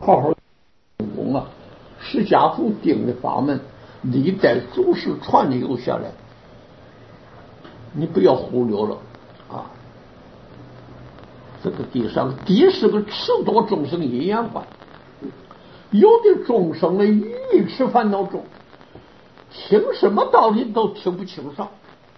好好用功啊！释迦佛定的法门，历代祖师传留下来，你不要忽略了啊！这个地上地是个持多众生因缘观，有的众生的愚痴烦恼重，听什么道理都听不清爽，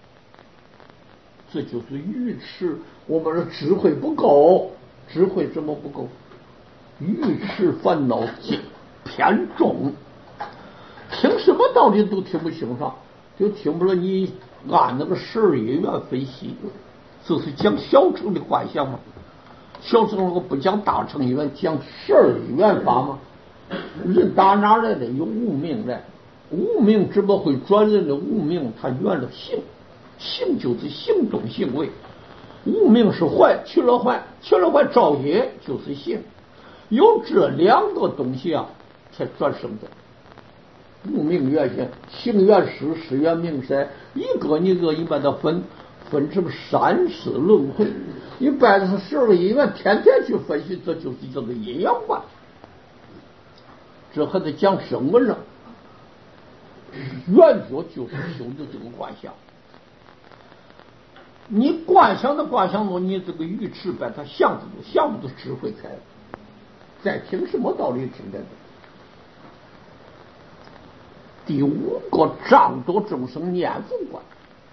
这就是愚痴。我们的智慧不够，智慧怎么不够？愚痴烦恼偏重，听什么道理都听不清爽，就听不了你按那个12因缘分析，这是讲小乘的观想吗？小乘如果不讲大乘因缘，讲12因缘法吗？人打哪来的？有无明来，无明怎么会转人的无明？它原了行，行就是行动行为，无明是坏，去了坏造业就是行，有这两个东西啊，才转生的。无明原先，行原识，识原明塞，一个你把它分成3世轮回，你摆的是12个因缘，天天去分析，这就是这个阴阳观。这还得讲声闻呢，原则就是修的这个观想。你观想的观想中，你这个愚痴把它想不出智慧开了，再听什么道理听在这。第5个障多众生念佛观，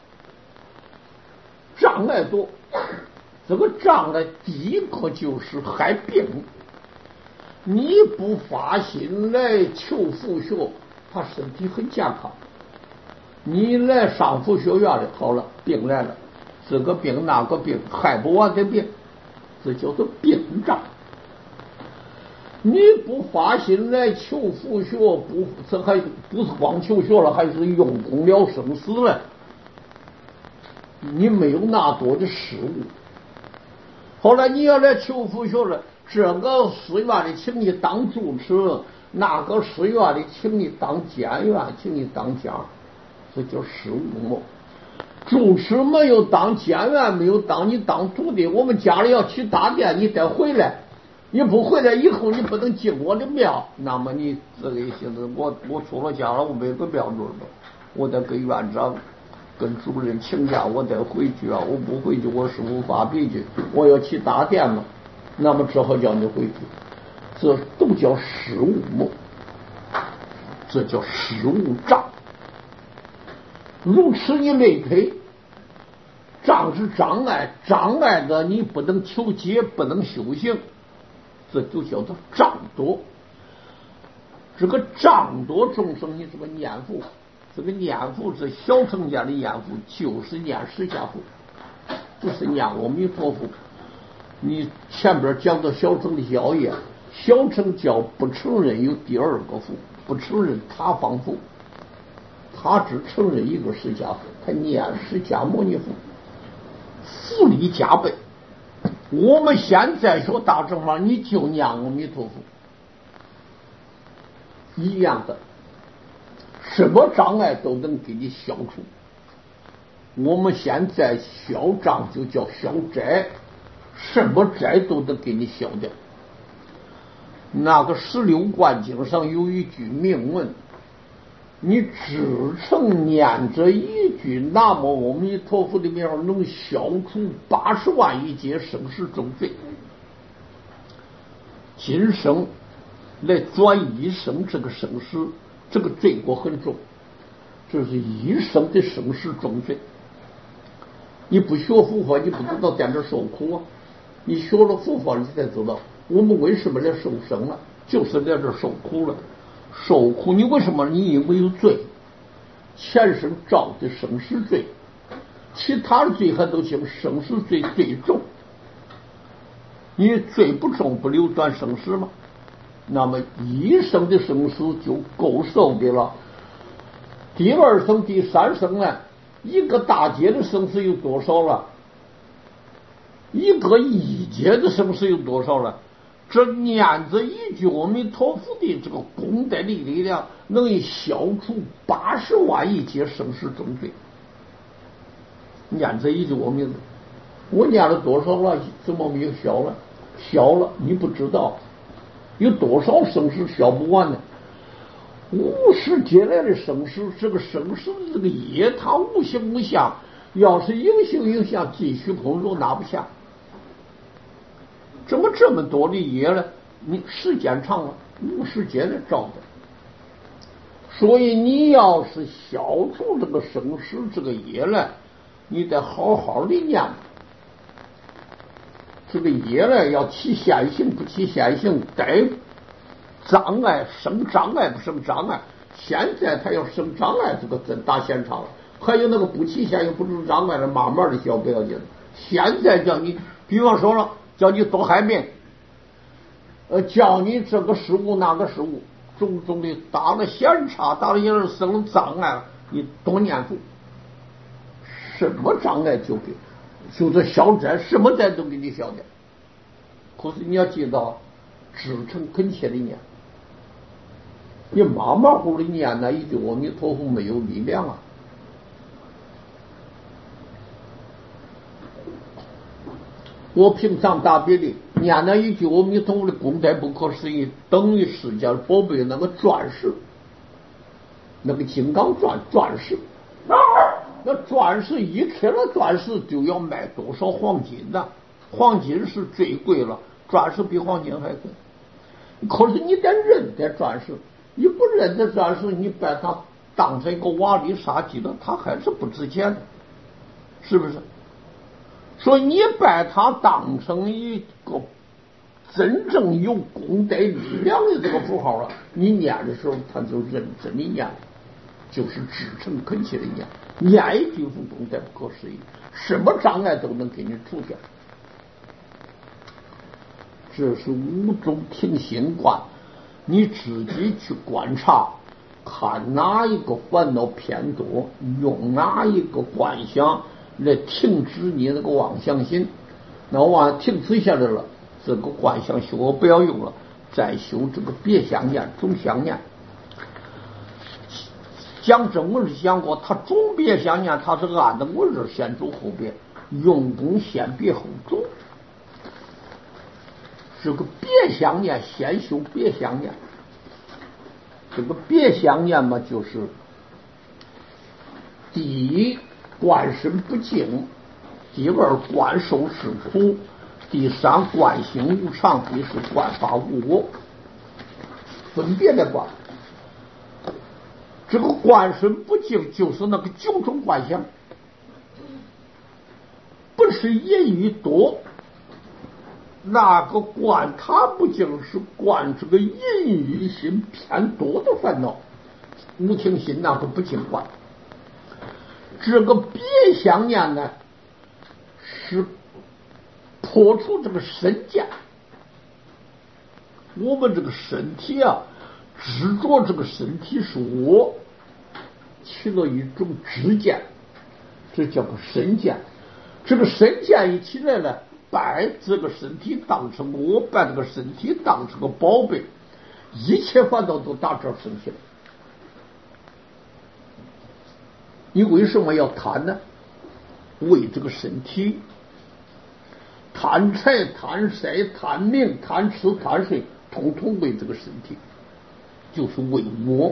障碍多。这个障碍第一个就是害病，你不发心来求佛学，他身体很健康。你来上佛学院里，好了，病来了，这个病那个病，害不完的病，这叫做病障。你不发心来求佛学，这还不是光求学了，还是用功了生死了。你没有那多的事物。后来你要来求佛学了，这个寺院里请你当住持，那个寺院里请你当监院，请你当家，这叫事务嘛。住持没有当监院，没有当你当徒弟，我们家里要起大殿，你得回来。你不回来以后，你不能进我的庙，那么你这个意思，我出了家了，我没个庙住了，我得跟院长、跟主任请假，我得回去啊！我不回去，我师父发脾气，我要起大殿嘛，那么只好叫你回去。这都叫事务梦，这叫事务障。如此一类推，障是障碍，障碍的你不能求解，不能修行。这就叫做障多。这个障多众生，你这个念佛，这个念佛是小乘家的念佛，就是念释迦佛，不是念阿弥陀佛。你前边讲到小乘的教义，小乘教不承认有第2个佛，不承认他方佛，他只承认一个释迦佛，他念释迦牟尼佛，福利加倍。我们现在说大乘法，你就念阿弥陀佛，一样的，什么障碍都能给你消除。我们现在消障就叫消灾，什么灾都能给你消掉。那个16观经上有一句铭文，你只曾念这一句南无阿弥陀佛的名，能消除80万亿劫生死重罪。今生来转一生，这个生死，这个罪过很重，这是一生的生死重罪。你不学佛法，你不知道在这受苦啊！你学了佛法，你才知道我们为什么来受生了，就是在这受苦了。受苦，你为什么？你因为有罪，前生造的生死罪，其他的罪还都行，生死罪最重。你罪不重，不流转生死吗？那么一生的生死就够受的了。第2生、第3生呢？一个大劫的生死有多少了？一个一劫的生死有多少了？这念着一句阿弥陀佛的这个功德的力量，能以消除80万亿劫生死重罪。念着一句阿弥陀佛，我念了多少了？怎么没有消了？消了，你不知道。 有多少生死消不完呢？无始劫来的生死，这个生死的这个业，它无形无相，要是有形有相，继续空中拿不下。怎么这么多的业呢？你时间长了，无始劫来造的。所以你要是消除这个生死这个业呢，你得好好的念。这个业呢，要起现行不起现行，得障碍生障碍不生障碍。现在他要生障碍，这个真打现场了。还有那个不起现行不生障碍的，慢慢的消不要紧。现在叫你，比方说了，叫你多害命，叫你这个事物那个事物，种种的打了闲差，打了人生障碍，你多念佛，什么障碍就给。就是消灾，什么灾都给你消掉。可是你要记到，至诚恳切的念，你马马虎虎的念那一句阿弥陀佛没有力量啊。我平常大别的念那一句阿弥陀佛的功德不可思议，等于世界宝贝那个钻石，那个金刚钻石。那钻石一克拉钻石就要卖多少黄金呢？黄金是最贵了，钻石比黄金还贵。可是你得认得钻石，你不认得钻石，你把它当成一个瓦砾沙鸡的，它还是不值钱的，是不是？所以你把它当成一个真正有功德力量的这个符号了，你念的时候，它就认真的念了，就是至诚恳切的念。念一句佛功德不可思议，什么障碍都能给你除掉。这是无中听心观，你自己去观察，看哪一个烦恼偏多，用哪一个观想来停止你那个妄想心。那妄停止下来了，这个观想修不要用了，再修这个别想念总想念。讲真文是讲过，他总别想念，他是按的文字先走后别，用功先别后走。这个别想念先修别想念，这个别想念嘛，就是第一观身不净，第二观受是苦，第三观行无常，第四观法无我，分别的观。这个观身不净就是那个九种观想，不是言语多，那个观它不净是观这个淫欲心偏多的烦恼，无情心那个不净观。这个别想念呢，是破除这个身见。我们这个身体啊，执着这个身体是我，起了一种执见，这叫个身见。这个身见一起来了，把这个身体当成我，把这个身体当成个宝贝，一切烦恼都打这生起来。你为什么要贪呢？为这个身体，贪财、贪色、贪名、贪吃、贪睡，统统为这个身体，就是为我。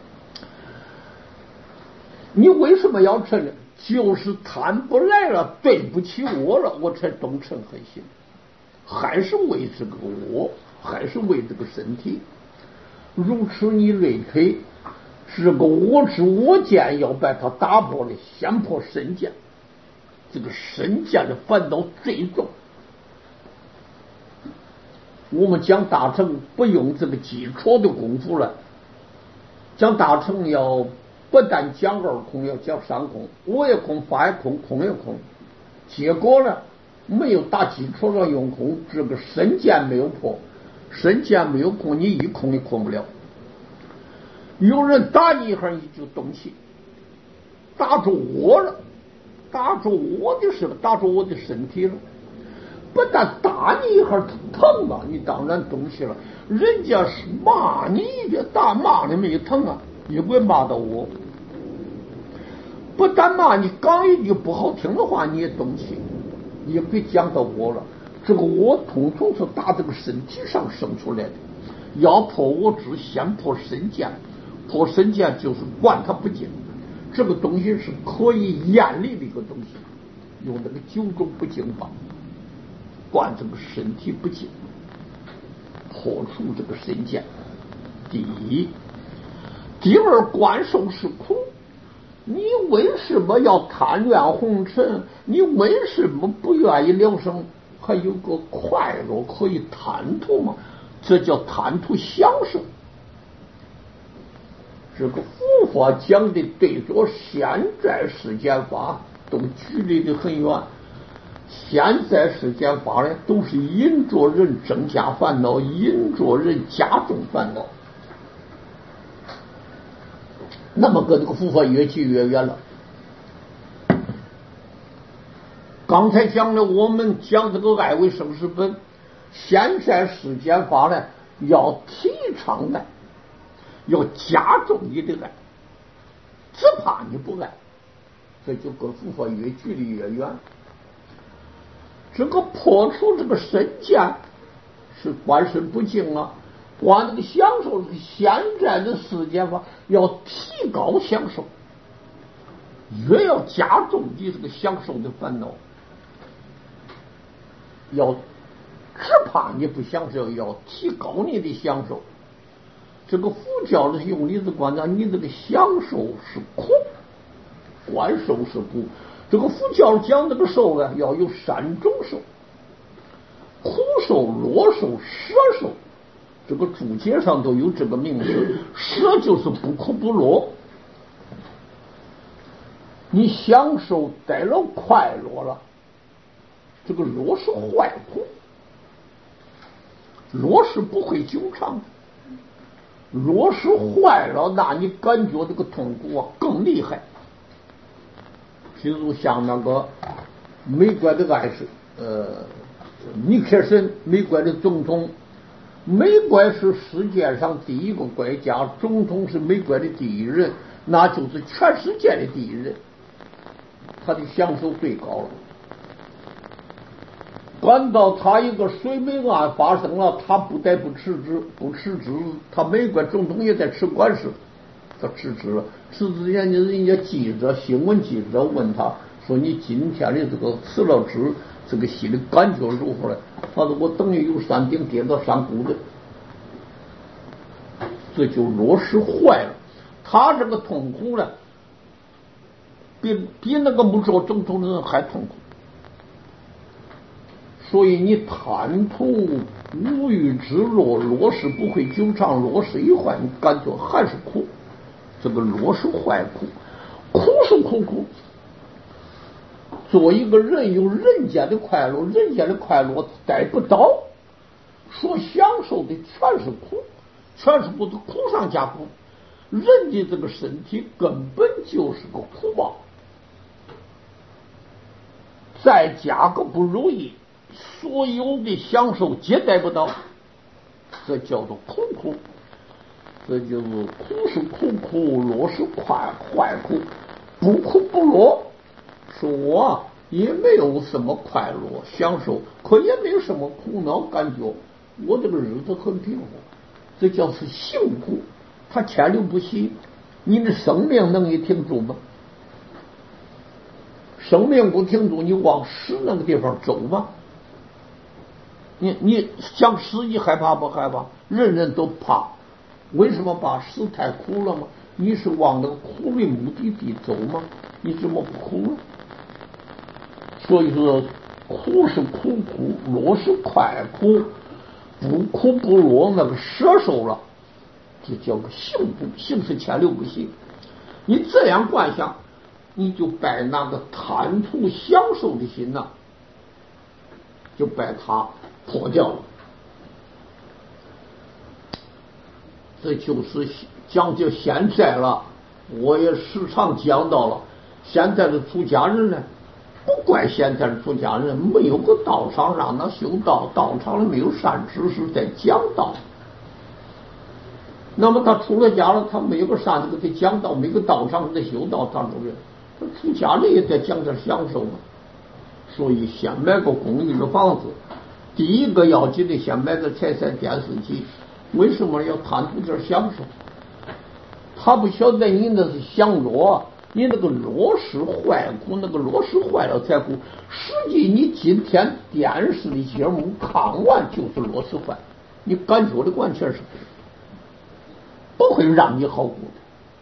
你为什么要吃呢？就是贪不来了，对不起我了，我才动嗔恨心，还是为这个我，还是为这个身体。如此你类推，这个我执我见要把它打破了，先破身见。这个身见的烦恼最重。我们讲大乘不用这个基础的功夫了，讲大乘要不但讲二空，要讲三空，我也空，法也空，空也空。结果呢，没有打基础上用空，这个身见没有破，身见没有空，你一空也空不了。有人打你一下，你就动气，打住我了，打住我的事了，打住我的身体了。不但打你一下疼啊，你当然动气了。人家是骂你一点，打骂你没疼啊，因为骂到我。不但骂你，刚一句不好听的话你也动气，也别讲到我了。这个我统统是打这个身体上生出来的。 要破我执，先破身见。破身见就是观它不净，这个东西是可以验离的一个东西，用这个9种不净法观这个身体不净，破除这个身见。第一，第二，观受是苦。你为什么要贪恋红尘？你为什么不愿意了生？还有个快乐可以贪图吗？这叫贪图享受。这个佛法讲的对着现在世间法都距离的很远。现在世间法呢，都是引着人增加烦恼，引着人加重烦恼。那么跟这个佛法越距越远了。刚才讲了，我们讲这个爱为生死本，现在世间法呢，要提倡爱，要加重你的爱，只怕你不爱，这就跟佛法越距离越远。这个破除这个身见是观身不净啊，观这个享受这个现在的世间法要提高享受，越要加重你这个享受的烦恼，要只怕你不享受，要提高你的享受。这个佛教的用例子观察，你这个享受是苦，观受是苦。这个佛教讲这个受呢，要有3种受：苦受、乐受、舍受。这个注解上都有这个名词。舍就是不苦不乐，你享受得了快乐了，这个乐是坏苦，乐是不会久长，乐是坏了，那你感觉这个痛苦啊更厉害。譬如像那个美国的爱是尼克森，美国的总统。美国是世界上第一个国家，总统是美国的第1人，那就是全世界的第1人，他的享受最高了。赶到他一个水门案发生了，他不得不辞职，他美国总统也在吃官司，他辞职了。辞职前人家新闻记者问他说：“你今天的这个辞了职，这个心里感觉如何呢？”他说：“我等于有山顶跌到山谷的。”这就落实坏了。他这个痛苦呢，比那个不做总统的人还痛苦。所以你贪图无欲之乐，乐是不会久长，乐是一坏，你感觉还是苦。这个乐是坏苦，苦是苦。做一个人有人间的快乐，人间的快乐得不到，所享受的全是苦，全是不是苦上加苦。人的这个身体根本就是个苦报，再加个不如意，所有的享受皆得不到，这叫做苦。这就是苦是苦，乐是坏苦，不苦不乐。说我也没有什么快乐享受，可也没有什么苦恼感觉，我这个日子很平和，这叫是幸苦。他千流不息，你的生命能也挺住吗？生命不挺住，你往死那个地方走吗？你想死，你害怕不害怕？人人都怕，为什么怕？死太苦了吗？你是往那个苦的目的地走吗？你怎么不苦呢？所以说，苦是苦，乐是快苦，不苦不乐，那个舍受了，这叫个幸福。幸是千流不息。你这样观想，你就把那个贪图享受的心呐，就把它破掉了。这就是讲究现在了，我也时常讲到了，现在的出家人呢，不怪现在的出家人没有个道场让他修道，道场里没有善知识在讲道。那么他出了家了，他没有个善知识给他讲道，没有个道场在修道，他主任他出家人也在讲点享受嘛。所以先买个公寓的房子，第一个要紧的先买个财产电视机， 为什么要贪图点享受？他不晓得你那是享乐，你那个乐是坏苦，那个乐是坏了才苦。实际你今天电视的节目看完就是乐是坏，你感觉的完全是不会让你好过的。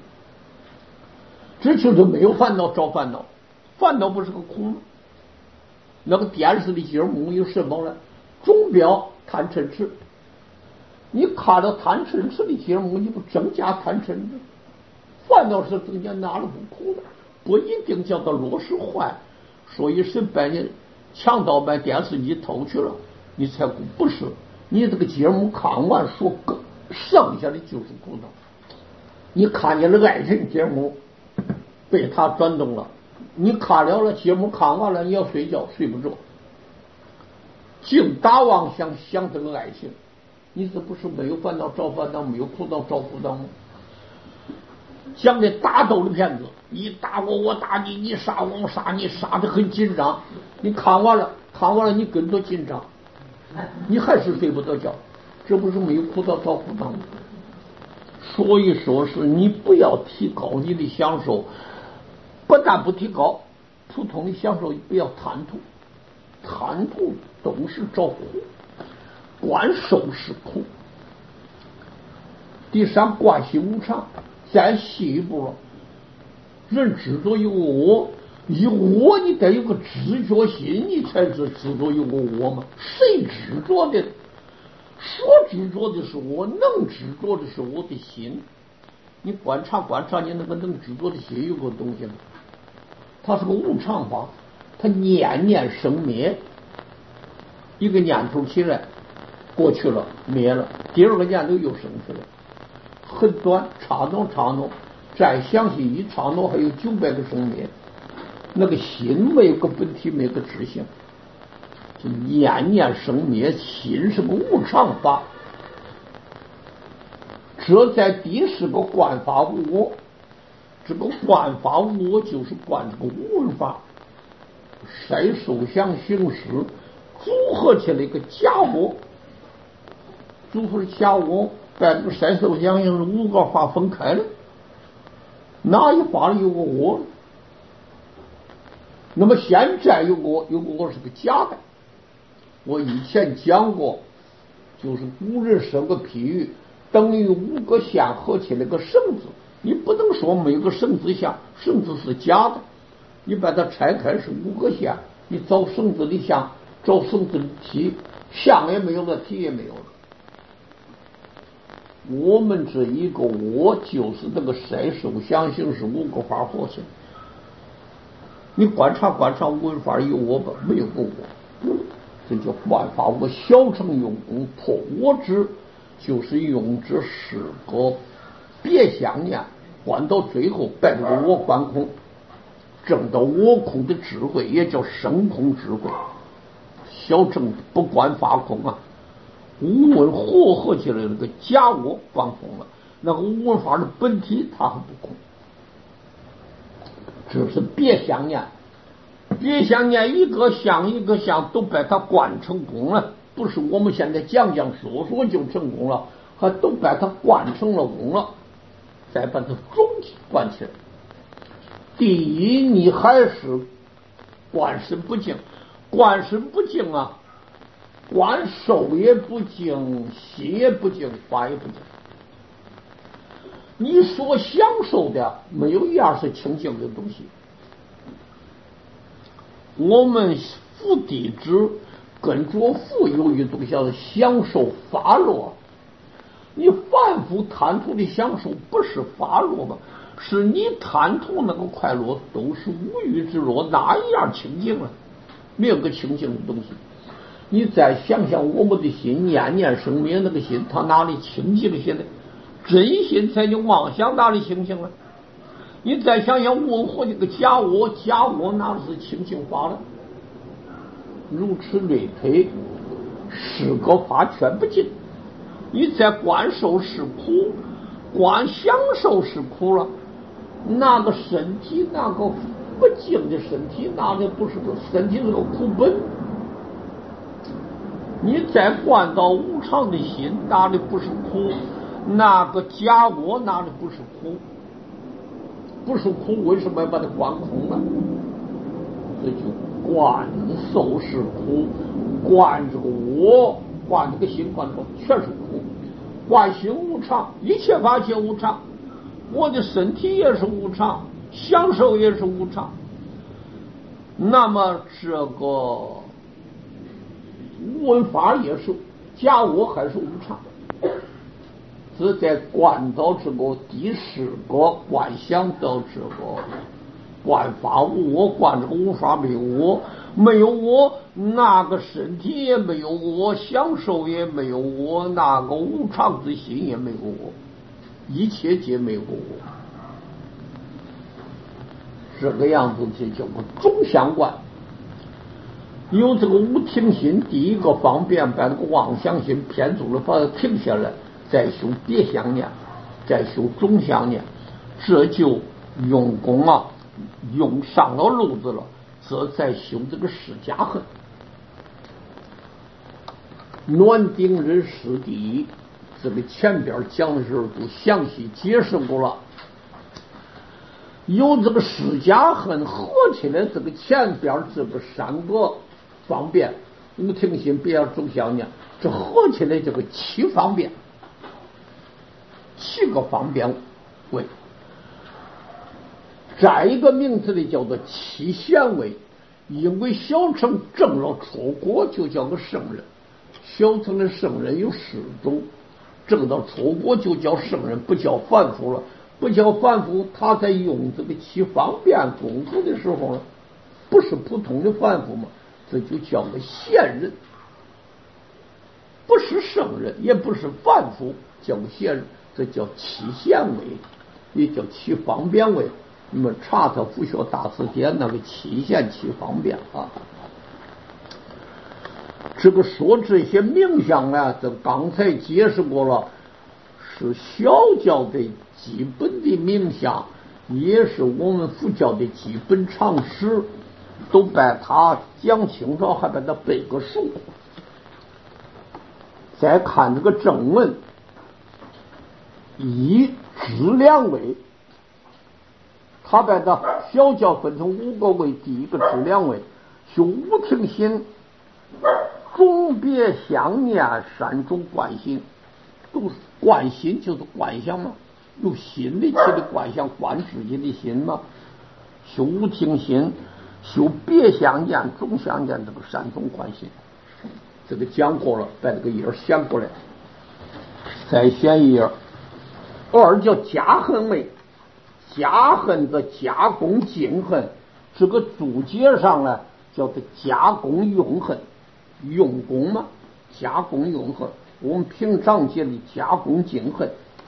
这就是没有烦恼找烦恼，烦恼不是个苦吗？那个电视的节目有什么呢？钟表贪嗔痴，你看到贪嗔痴的节目，你不增加贪嗔痴？烦恼是增加，哪里不苦的？不一定叫做乐是坏，所以是把你强盗把电视机偷去了，你才苦。不是，你这个节目看完说剩下的就是苦恼。你看见了爱情节目被他转动了，你看了节目看完了，你要睡觉睡不着，净打妄想想这个爱情，你这不是没有烦恼找烦恼，没有苦恼找苦恼吗？讲的打斗的片子，你打我我打你，你杀我我杀你，杀得很紧张。你看完了你跟着紧张，你还是睡不着觉，这不是没有苦恼找苦恼吗？所以说是你不要提高你的享受，不但不提高，普通的享受不要贪图，贪图都是找苦，观受是苦。第三，观心无常。再细一步了，人执着有个我，有我你得有个知觉心，你才是执着有个我嘛。谁执着的？所执着的是我，能执着的是我的心。你观察你那个能执着的心有个东西吗？它是个无常法，它念念生灭，一个念头起来过去了灭了，第二个念头又生出来，很短，刹那，再详细一刹那还有900个生灭。那个心没有个本体，没有个知性，就念念生灭，心是个无常法。这在第10个观法无我，这个观法无我就是观这个无为法，色受想行识组合起来一个假我，组合的假我把这个色受想行识5个法分开了，哪一法里有个我？那么现在有个我是个假的。我以前讲过，就是古人生个譬喻，等于5个线合起来个绳子，你不能说每个绳子像，绳子是假的，你把它拆开是5个线，你找绳子的像，找绳子的体，像也没有了，体也没有了。我们这一个我就是那个色受想行识5个法合起来，你观察无为法有我吧？没有个我，这叫观法我小乘用功破我执，就是用这10个别相念，观到最后把这个我观空，证到我空的智慧，也叫生空智慧。小乘不观法空啊，无为合起来那个假我观空了，那个无为法的本体它还不空。这是别相念，别相念一个相都把它观成功了，不是我们现在讲说就成功了，还都把它观成了功了，再把它总体观起来。第一，你还是观身不净，观身不净啊，观受也不净，心也不净，法也不净。你所享受的没有一样是清净的东西。我们福地支跟着福有一种叫做享受法乐，你凡夫贪图的享受不是法乐吗？是你贪图那个快乐都是无欲之乐，哪一样清净了？没有个清净的东西。你再想想我们的心，念念生灭那个心，它哪里清净些呢？真心才叫妄想，哪里清净了？你再想想我和这个假我哪里是清净法了？如此类推，10个法全不净。你再观受是苦，观享受是苦了，那个身体，那个不净的身体，那个不是个身体，是个苦本。 你再观到无常的心，哪里不是苦？那个假我哪里不是苦？不是苦，为什么要把它观空呢？这就观受是苦，观这个我，观这个心，观这个全是苦。观心无常，一切法皆无常，我的身体也是无常，享受也是无常。那么这个闻法也是假我还是无常，只在观到这个第十个观想到这个观法无我，观这个无法没有我，没有我，那个身体也没有我，享受也没有我，那个无常之心也没有我，一切皆没有我。这个样子就叫个中相观。有这个无停心，第一个方便把这个妄想心偏住了，把它停下来，再修别想念，再修中相念，这就用功啊，用上了路子了，这再修这个释迦恨。暖丁人师弟，这个前边讲的时候都详细解释过了。有这个释迦恨合起来，这个前边这个三个方便，无停心别要中相念，这合起来这个七方便，7个方便位。再一个名字的叫做七贤位，因为小乘证了出国就叫个圣人，小乘的圣人有4种，证到出国就叫圣人，不叫凡夫了。不叫凡夫，他在用这个七方便功夫的时候呢，不是普通的凡夫嘛，这就叫个贤人，不是圣人，也不是凡夫，叫个贤人，这叫七贤位，也叫七方便位。你们查查佛学大辞典那个七贤七方便啊。这个说这些名相呢，这刚才解释过了，是小教的基本的名相，也是我们佛教的基本常识，都把它讲清楚，还把它背个熟。再看这个正文，以质量位，他把它小教分成5个位，第一个质量位，修无停心，总别想念3种观心，都是观心就是观想嘛，有心里起的观想，观自己的心嘛。修无停心，修别想念，总想念，这个3种观心，这个讲过了，把这个页选过来，再选一页。2叫加恨位，加恨的加功尽恨，这个注解上呢叫做加功用恨，用功嘛，加功用恨，我们平常讲的加功尽恨。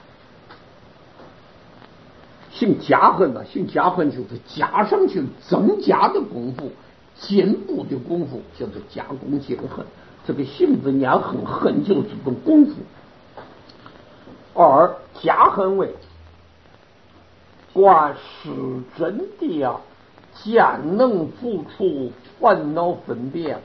行加恨呢，行加恨就是加上去增加的功夫，进步的功夫，叫做加功尽恨。这个行字念恨，恨就是这种功夫。2加恨位，观是真谛啊，见能付出烦恼分别。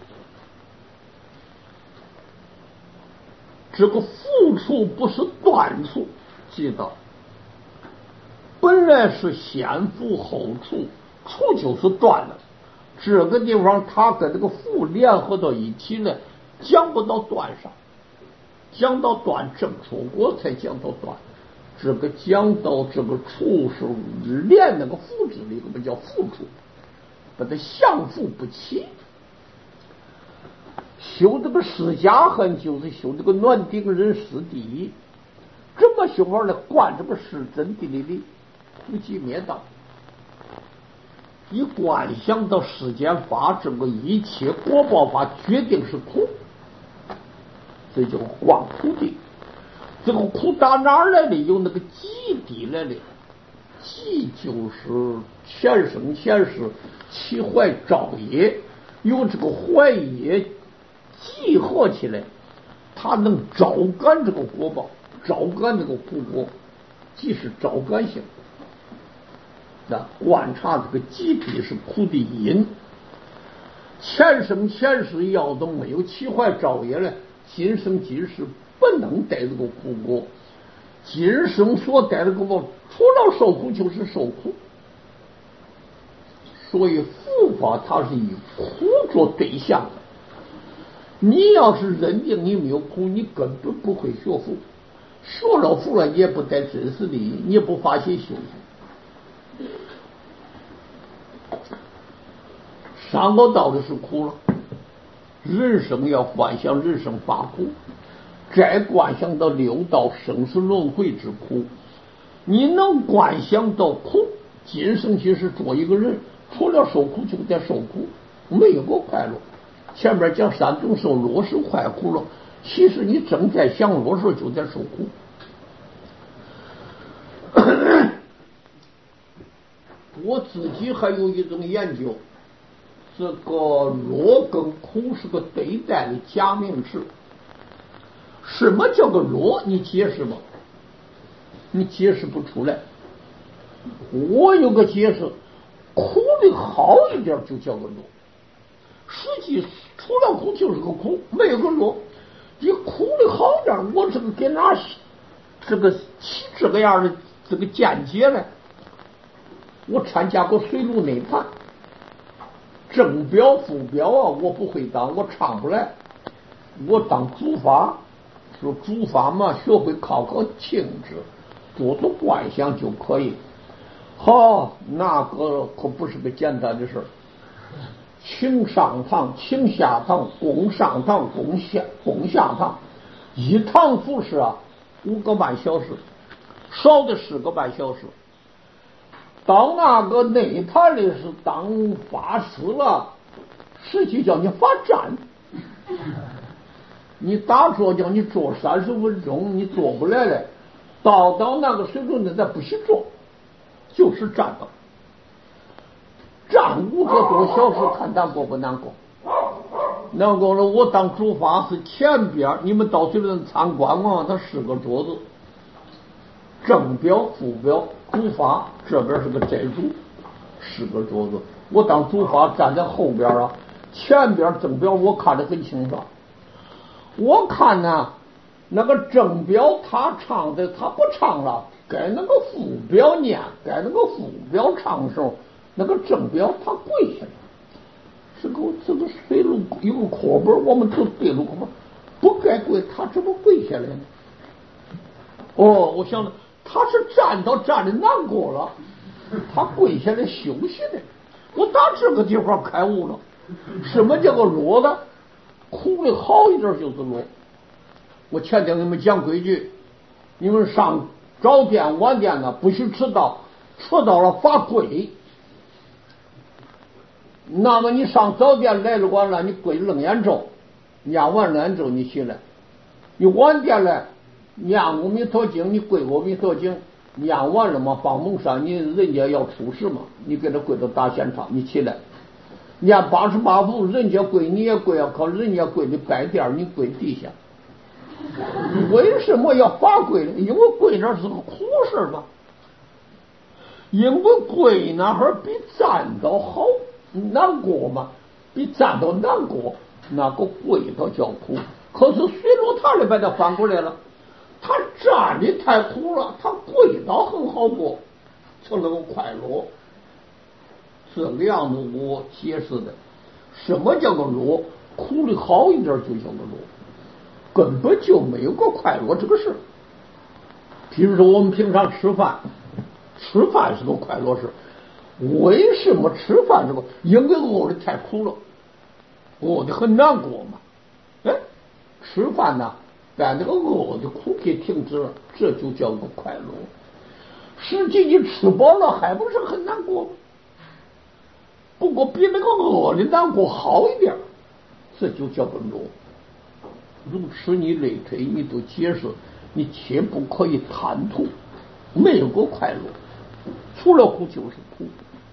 这个付出不是断除，记得本来是先付后除，除就是断了。这个地方它跟这个付联合到一起呢，讲不到断上，讲到断正出国才讲到断。这个讲到这个处是连那个付字里不叫付出，把它相付不起。修这个释迦恨就是修这个暖丁人师谛，这么修法呢，观这个是真谛的不寂灭道，一观想到世间法，这个一切果报法决定是苦，这叫观苦谛。这个苦打哪儿来的？有那个基地来的，基就是前生前世起怀造业，有这个怀业集合起来，它能招感这个果报，招感这个苦果，即是招感性。那观察这个基地是苦的因， 前生前世要都没有气坏招业了，今生今世不能带这个苦果。今生所带的果，除了受苦就是受苦。所以佛法它是以苦做对象的。你要是认定你没有苦，你根本不会学佛。学了佛了，你也不带真实利益，你也不发心修行。上个道的是苦了，人生要观想人生法苦，再观想到六道生死轮回之苦。你能观想到苦，今生今世做一个人，除了受苦就得受苦，没有个快乐。前面讲三种受，乐是快苦了，其实你正在享乐时就在受苦。我自己还有一种研究，这个乐跟苦是个对待的假名词。什么叫个乐？你解释吗？你解释不出来。我有个解释，苦的好一点就叫个乐。实际除了苦就是个苦，没有个乐。你苦的好点，我这个给哪这个起这个样的这个见解呢？我参加过水陆内谈，正标副标啊，我不会当，我唱不来。我当主法，说主法嘛，学会考情志，做做观想就可以。好，那个可不是个简单的事儿。请上堂，请下堂，供上堂，供下堂，一堂复试啊，5个半小时，少的10个半小时。当那个内坛的是当法师了，实际叫你罚站。你打坐叫你坐30分钟，你坐不来了。到那个水准的，咱不许坐，就是站着。站5个多小时，看难过不难过？难过了。我当主法是前边，你们到水准参观嘛，它4个桌子，正标、副标、主法，这边是个斋主，4个桌子。我当主法站在后边啊，前边正标我看得很清楚。我看呢，那个正标他唱的他不唱了，该那个副标念，该那个副标唱的时候，那个正标他跪下来。这个水路有个课本，我们读对路课本，不该跪，他怎么跪下来呢？哦，我想着他是站的难过了，他跪下来休息的。我打这个地方开悟了，什么叫个乐呢？苦的好一点就是乐。我前天给你们讲规矩，你们上早店晚店呢不许迟到，迟到了罚跪。那么你上早店来了晚了，你跪楞眼咒，念完楞眼咒你起来。你晚店来念阿弥陀经，你跪阿弥陀经，念完了嘛放蒙山，你人家要出事嘛，你给他跪到大仙场，你起来。念88佛，人家跪你也跪啊，可人家跪的摆垫，你跪地下。为什么要罚跪呢？因为跪那是个苦事嘛。因为跪那会儿比站到好难过嘛，比站到难过，那个跪倒叫苦。可是水陆塔里把它翻过来了，他站的太苦了，他跪倒很好过，成了个快乐。这个样子我解释的。什么叫个乐？苦的好一点就叫个乐，根本就没有个快乐这个事。比如说我们平常吃饭是个快乐事。为什么吃饭这个？因为饿的太苦了，饿的很难过嘛。吃饭呢，把那个饿的苦给停止了，这就叫个快乐。实际你吃饱了还不是很难过吗？不过比那个饿的难过好一点，这就叫个乐。如此你类推，你都解释，你切不可以贪图，没有个快乐，除了苦就是苦。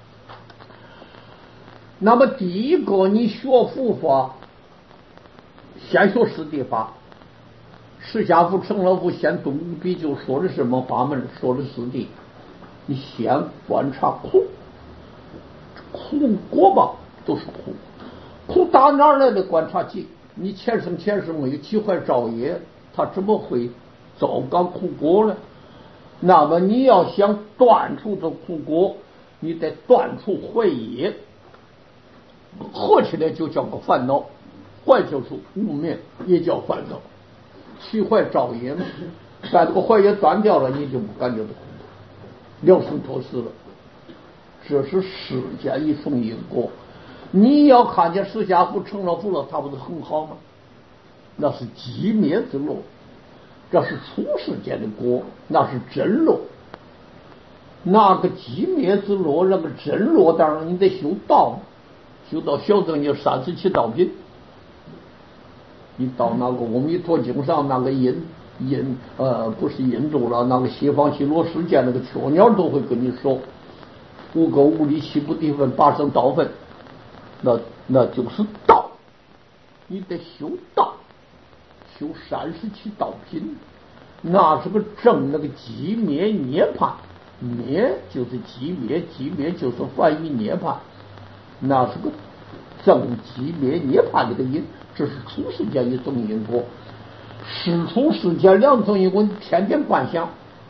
那么第一个，你学佛法，先学实地法。释迦佛成了佛，先东吴比丘说的什么法门？说的实地。你先观察苦，苦果报都是苦， 从打哪儿来的观察记？你前生没有机会造业，他怎么会糟糕苦果呢？那么你要想断除这苦果，你得断除坏业，合起来就叫个烦恼，坏就是无明，也叫烦恼。去坏造业嘛，把这个坏业断掉了，你就不感觉到苦，了生脱死了。这是世间一种因果。你要看见释迦佛成了佛了，他不是很好吗？那是寂灭之乐，这是出世间的果，那是真乐。那个寂灭之乐，那个真乐，当然你得修道，修到小乘就37道品。你到那个《阿弥陀经》上那个不是印度了，那个西方极乐世界那个雀鸟都会跟你说五个五力七不地分八圣道分，那就是道。你得修道，修37道品，那是个正那个寂灭涅槃，灭就是寂灭，寂灭就是翻译涅槃，那是个正寂灭涅槃这个因。这是出世间一种因果，事出世间两种因果，天天观想，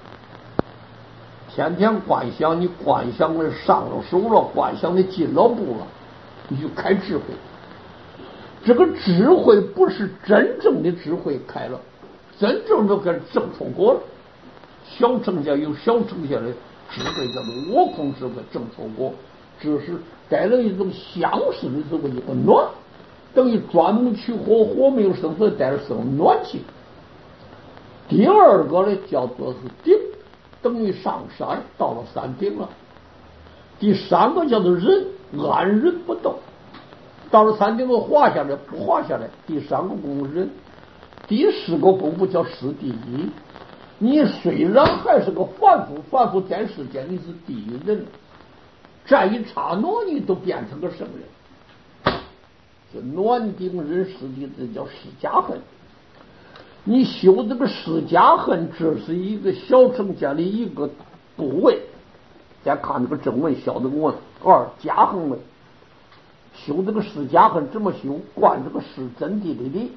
天天观想，你观想的上了手了，观想的进了步了，你就开智慧。这个智慧不是真正的智慧开了，真正的跟正出果了。小乘家有小乘家的智慧叫做我空智慧，正出果，只是带了一种相似的这么一个暖。等于钻木取火，火没有生，所以带着生暖气。第二个呢，叫做是顶，等于上山到了山顶了。第三个叫做忍，安忍不动，到了山顶了滑下来不滑下来。第三个功夫忍。第四个功夫叫释第一。你虽然还是个凡夫在世间你是第一人，这一刹那你都变成个圣人。暖顶人实际这叫释迦恨。你修这个释迦恨，这是一个小乘家的一个部位。再看这个正文小的文二加横文，修这个释迦恨怎么修？观这个是真谛的理，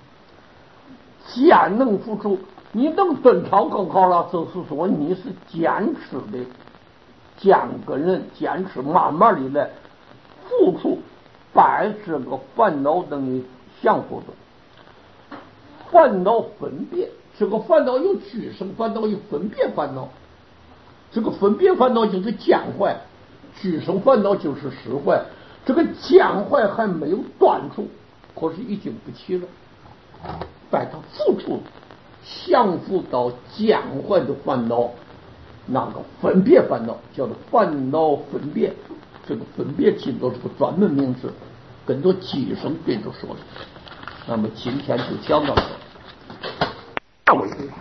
坚能付出。你等顿超更好了，就是说你是坚持的，坚跟人坚持，慢慢的来付出。把这个烦恼等于相互的烦恼分别，这个烦恼有俱生烦恼，有分别烦恼。这个分别烦恼就是见坏，俱生烦恼就是识坏。这个见坏还没有断除，可是已经不起了，把它付出，相互到见坏的烦恼，那个分别烦恼叫做烦恼分别。这个分别记都是个专门名词，跟着寄生对着说的。那么今天就讲到这，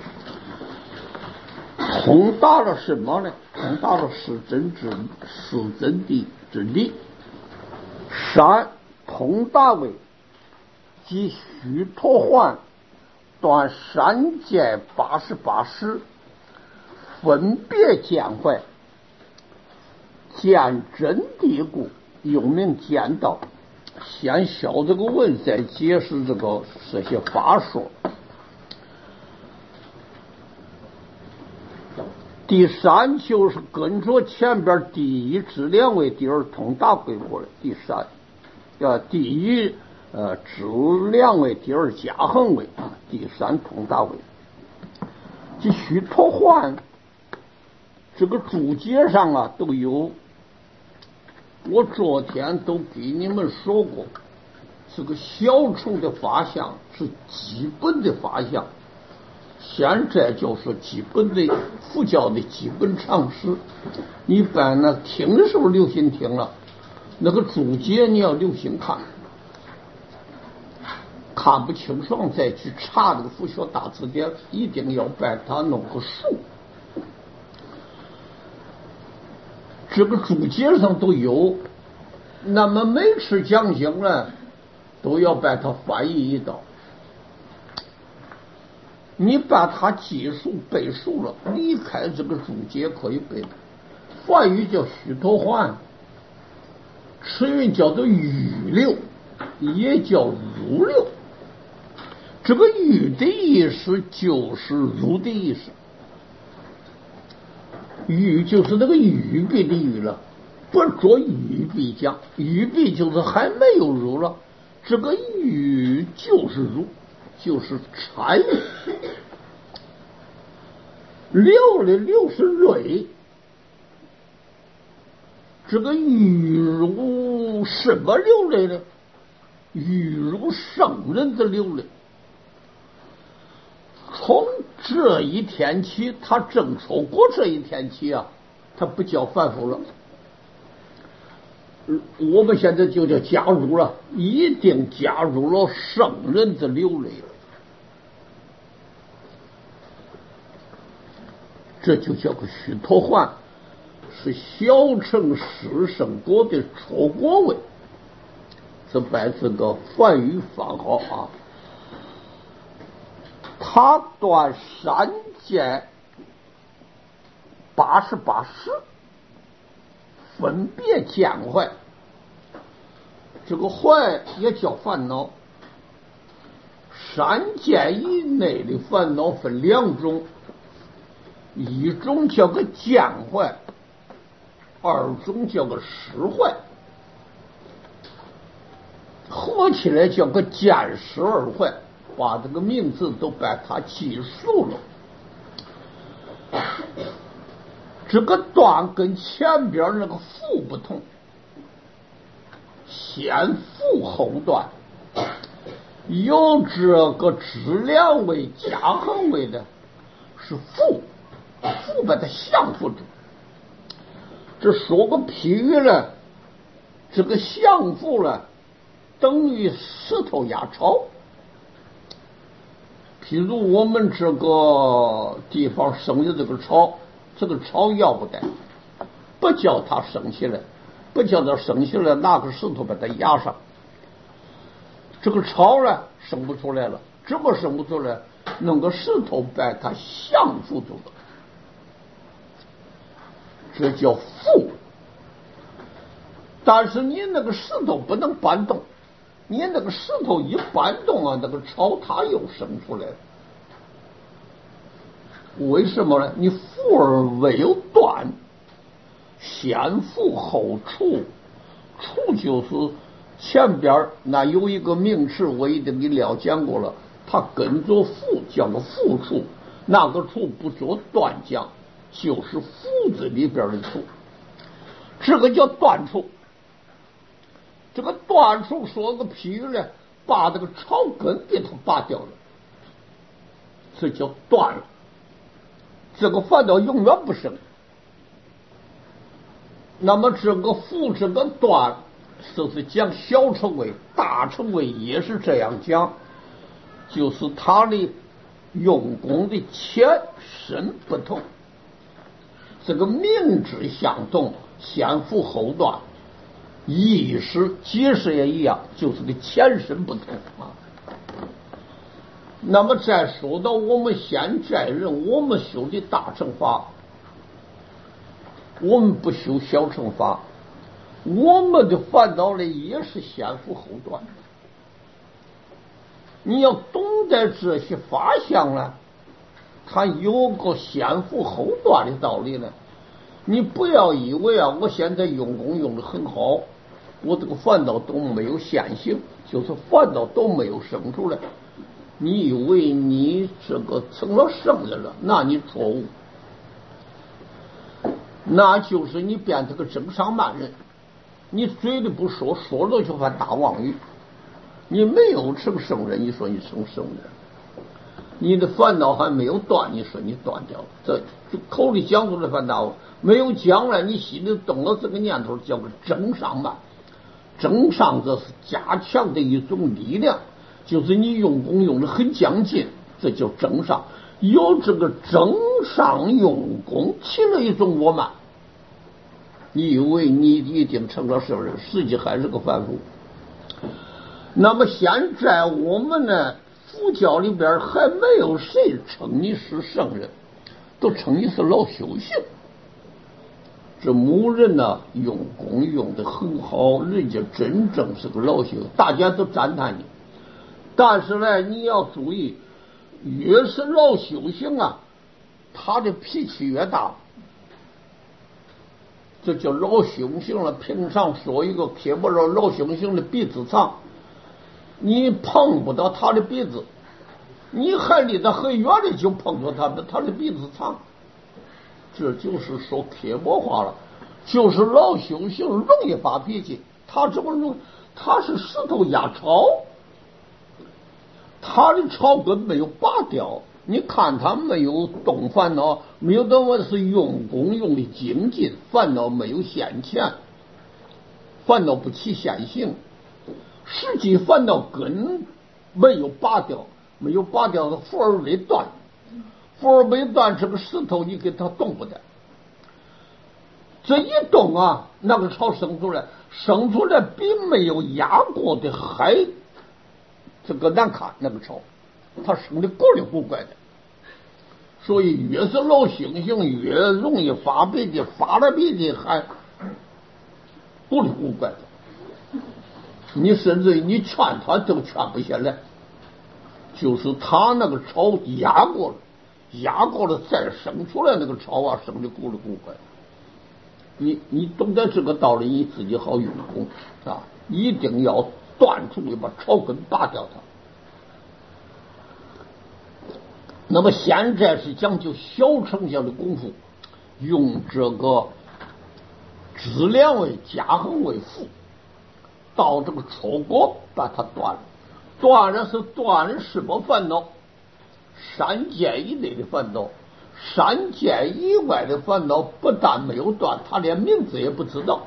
通达了什么呢？通达了是真谛之理。三通达为即须陀洹断三界88识，分别见坏，见真谛故，又名见道。先晓这个文，再解释这些法说。第三就是跟着前边第一质量为第二通达归过来。第三第一质量为第二加横为第三通达为。即须陀洹这个注解上都有，我昨天都给你们说过，这个小乘的法相是基本的法相，现在就是基本的佛教的基本常识。一般呢听的时候留心听了，那个注解你要留心看，看不清爽再去查这个佛学大辞典，一定要把它弄个熟。这个注解上都有，那么每次讲经呢都要把它翻译一道。你把它记熟背熟了，离开这个注解可以背。梵语叫须陀洹，词韵叫做语流， 也叫入流。这个欲的意思就是入的意思，欲就是那个预备的欲了，不做预备讲，预备就是还没有入了，这个欲就是入，就是参与。流的流是锐，这个欲入什么流泪呢？欲入圣人的流泪。从这一天起，他正抽过这一天起啊，他不叫凡夫了。我们现在就叫加入了，一定加入了圣人的流泪了。这就叫个须陀洹，是小乘十圣果的初果位。这摆这个梵语方号啊。他断三界88识，分别见坏。这个坏也叫烦恼。三界以内的烦恼分两种，一种叫个见坏，二种叫个识坏，合起来叫个见识二坏。把这个名字都把它记熟了。这个断跟前边那个复不同，先复后断，有这个质量位加横位的是复，复把它降服住。这说个譬喻了，这个降服了等于石头压草。譬如我们这个地方生的这个草，这个草要不得，不叫它生起来，不叫它生起来，拿个石头把它压上，这个草呢生不出来了。怎么生不出来？弄个石头把它降服住了，这叫复。但是你那个石头不能搬动，你那个石头一搬动啊，那个草它又生出来了。为什么呢？你复而未有断，先复后除。除就是前边那有一个名词，我已经给你了讲过了，它跟着复叫个复除，那个除不做断讲，就是复字里边的除，这个叫断除。这个断除说个譬喻呢，把这个草根给它拔掉了，这叫断了。这个烦恼永远不生。那么这个复这个断，就是讲小乘位，大乘位也是这样讲，就是他的用功的前身不同，这个名字相同，先复后断。意识解释也一样，就是个前身不同啊。那么再说到我们现在人，我们修的大乘法，我们不修小乘法，我们的烦恼呢也是先复后断。你要懂得这些法相呢，它有个先复后断的道理呢。你不要以为啊，我现在用功用得很好，我这个烦恼都没有现行，就是烦恼都没有生出来。你以为你这个成了圣人了，那你错误，那就是你变成个真上慢人。你嘴里不说，说了就犯大妄语。你没有成圣人，你说你成圣人，你的烦恼还没有断，你说你断掉了，这口里讲出来犯大妄，没有讲了，你心里动了这个念头，叫个真上慢。真上这是加强的一种力量，就是你用功用的很将近，这叫真上。有这个真上用功起了一种我慢，你以为你已经成了圣人，实际还是个凡夫。那么现在我们呢，佛教里边还没有谁称你是圣人，都称你是老修行。 这某人呢用功用的很好，人家真正是个老修，大家都赞叹你。但是呢，你要注意，越是老修行啊，他的脾气越大。这叫老修行了。平常说一个贴不着老修行的鼻子长，你碰不到他的鼻子，你还离得很远的就碰到他的鼻子长。这就是说贴薄话了，就是老修行容易发脾气。他怎么容易？他是石头压草，他的草根没有拔掉。你看他没有动烦恼，没有等我是用功用的精进，烦恼没有现前，烦恼不起现行。实际烦恼根没有拔掉，没有拔掉的符儿没断，符儿没断，这个石头你给它动不得。这一动啊，那个草生出来比没有压过的还这个难看。那个草它生的咕里咕怪的，所以越是老修行越容易发脾气，发了脾气还咕里咕怪的。你甚至你劝他都劝不下来，就是他那个草压过了再生出来，那个草啊生的咕里咕怪。你懂得这个道理，你自己好用功啊！一定要断除，把草根拔掉它。那么现在是讲究小成效的功夫，用这个质量为加横为负，到这个初果把它断了。断了是断了什么烦恼？三界以内的烦恼，三界以外的烦恼不但没有断，他连名字也不知道。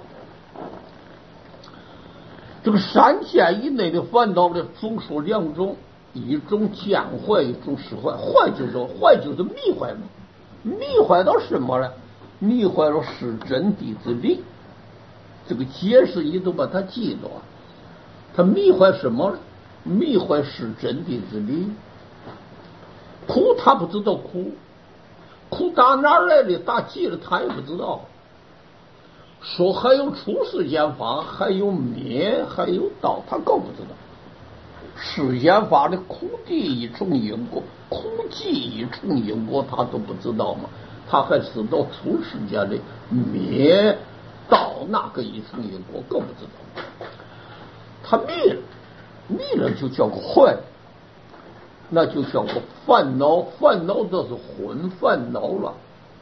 这个三界以内的烦恼的总数两种，一种见坏，一种识坏。坏就是迷坏嘛，迷坏到什么呢？迷坏了是真谛之理。这个解释你都把它记住啊。他迷坏什么呢？迷坏是真谛之理。苦他不知道苦，苦打哪来的？打急了他也不知道。说还有出世间法，还有灭，还有道，他更不知道。世间法的苦地一重因果，苦集一重因果，他都不知道吗？他还知道出世间的灭道那个一重因果，更不知道。他迷了就叫个坏，那就叫个烦恼，烦恼这是混烦恼了。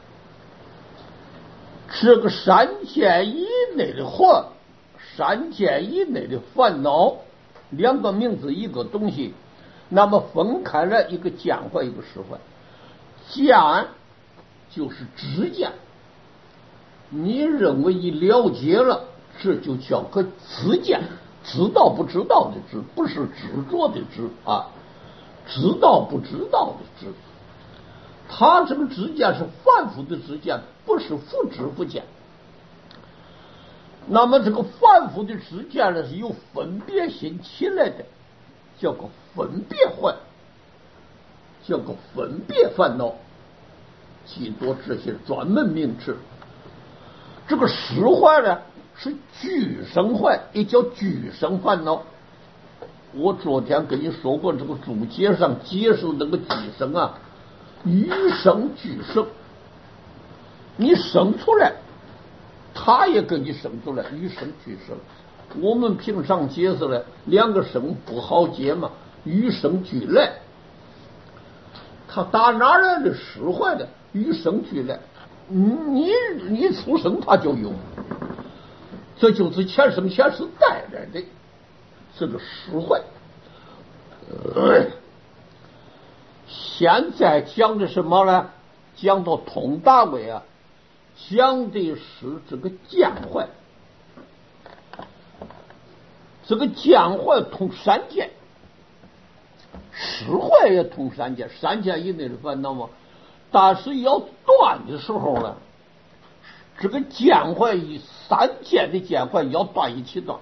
这个三界以内的坏，三界以内的烦恼，两个名字一个东西，那么分开来，一个见坏，一个识坏。见就是知见，你认为你了解了，这就叫个知见，知道不知道的知，不是执着的知啊，知道不知道的知。他这个知见是凡夫的知见，不是复知不见。那么这个凡夫的知见呢，是由分别心起来的，叫个分别坏，叫个分别烦恼。记住这些专门名词。这个识坏呢，是俱生坏，也叫俱生烦恼。我昨天跟你说过，这个注解上解释那个俱生啊，与生俱生，你生出来，他也跟你生出来，与生俱生。我们平常解释了两个生不好解嘛，与生俱来。他打哪来的识坏的？与生俱来，你出生他就有，这就是前生前世带来的这个识坏。现在讲的什么呢？讲到通达位啊，讲的是这个见坏。这个见坏通三界，识坏也通三界，三界以内的烦恼嘛。但是要断的时候呢，这个见坏与三界的见坏要断一起断。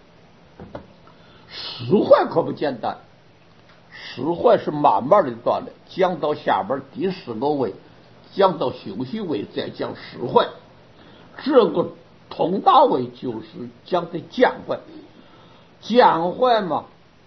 识坏可不简单，识坏是慢慢的断的，讲到下边第4个位，讲到休息位再讲识坏。 这个佟大为就是讲的蒋怀，蒋怀嘛，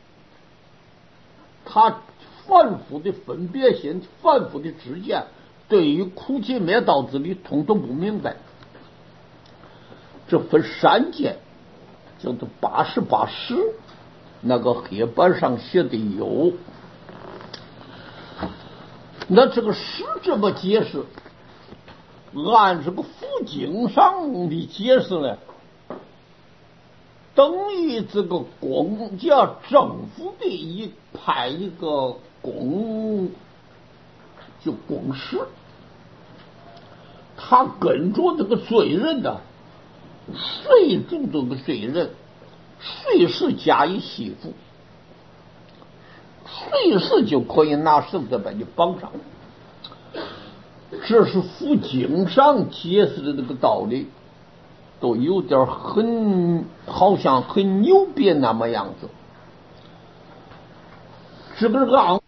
他反复的分别心，反复的知见，对于苦尽灭道之理统统不明白。这分3件，叫做88诗，那个黑板上写的有。那这个诗这么解释，按这个附经上的解释呢，等于这个公家政府的派一个公使，他跟着这个罪人呢，随住这个罪人，随时加以系缚，随时就可以拿绳子把你绑上。这是附经上解释的这个道理，都有点好像很牛逼那么样子。这个